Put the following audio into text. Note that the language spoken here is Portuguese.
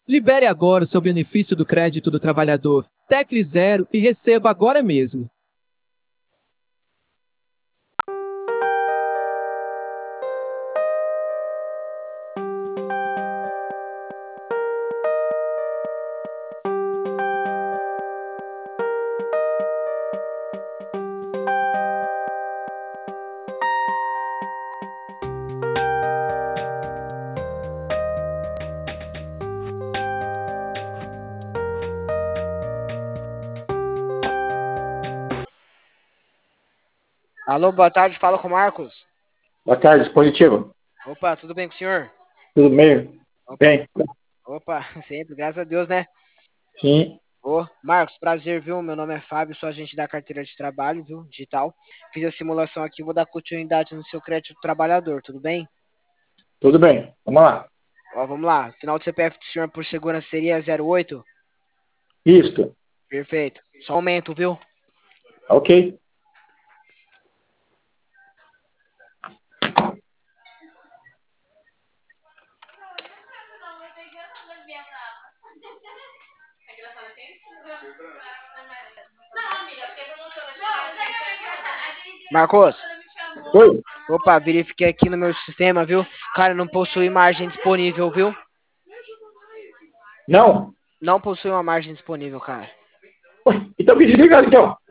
Libere agora o seu benefício do crédito do trabalhador. Tecle 0 e receba agora mesmo. Alô, boa tarde, fala com o Marcos. Boa tarde, dispositivo. Opa, tudo bem com o senhor? Tudo bem? Opa, Bem, opa, sempre, graças a Deus, né? sim. Ô, Marcos, prazer, viu? Meu nome é Fábio, sou agente da carteira de trabalho, viu? Digital. Fiz a simulação aqui, vou dar continuidade no seu crédito trabalhador, tudo bem? Tudo bem. Vamos lá. Ó, vamos lá. Final do CPF do senhor por segurança seria 08? Isto. Perfeito. Só aumento, viu? Ok. Marcos, Oi. opa, verifiquei aqui no meu sistema, viu? Cara, não possui margem disponível, viu? Não? Não possui uma margem disponível, cara. Oi, então que desligado então.